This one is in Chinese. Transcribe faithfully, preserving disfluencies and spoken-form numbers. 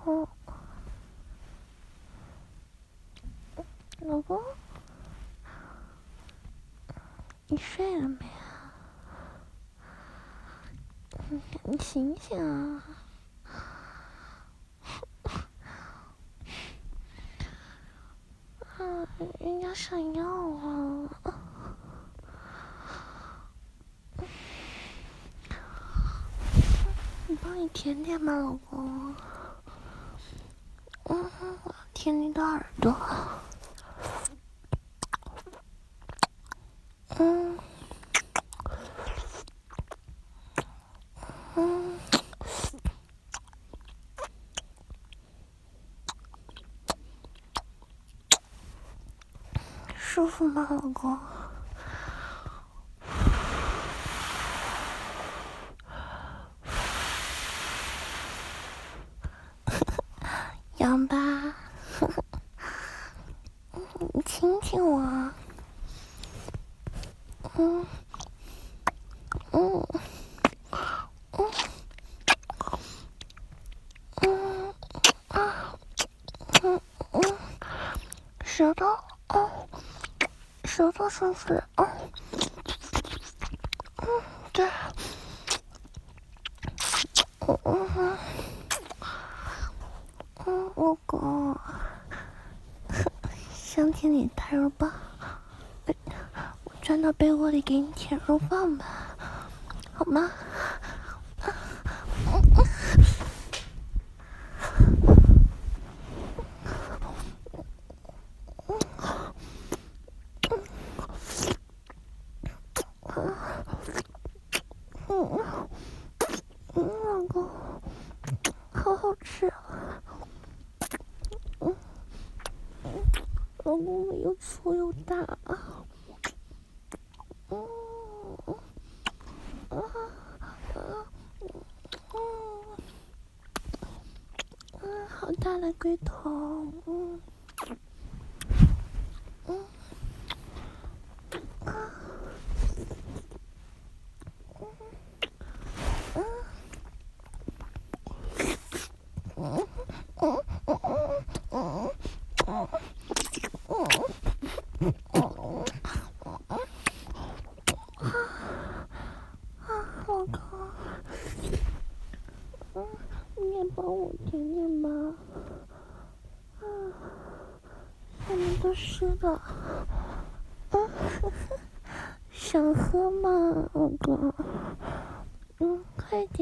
哦，老公，你睡了没啊？你醒醒啊！啊，人家想要啊！我帮你舔舔吧，老公。嗯，我要舔你的耳朵。嗯，嗯，舒服吗，老公？痒吧？你亲亲我。嗯，嗯，嗯，嗯，啊，嗯嗯，舌头，哦，舌头是不是？哦，嗯，对，嗯嗯嗯，老公，想舔你大肉棒，我钻到被窝里给你舔肉棒吧，好吗？嗯嗯，老公，好好吃啊！嗯嗯，老公我又粗又大啊！嗯啊啊嗯嗯，好大的龟头！嗯嗯啊嗯嗯嗯嗯嗯嗯嗯嗯啊，老公，嗯，你也帮我舔舔吧。啊，下面都湿的。嗯，想喝吗，老公？嗯，快点。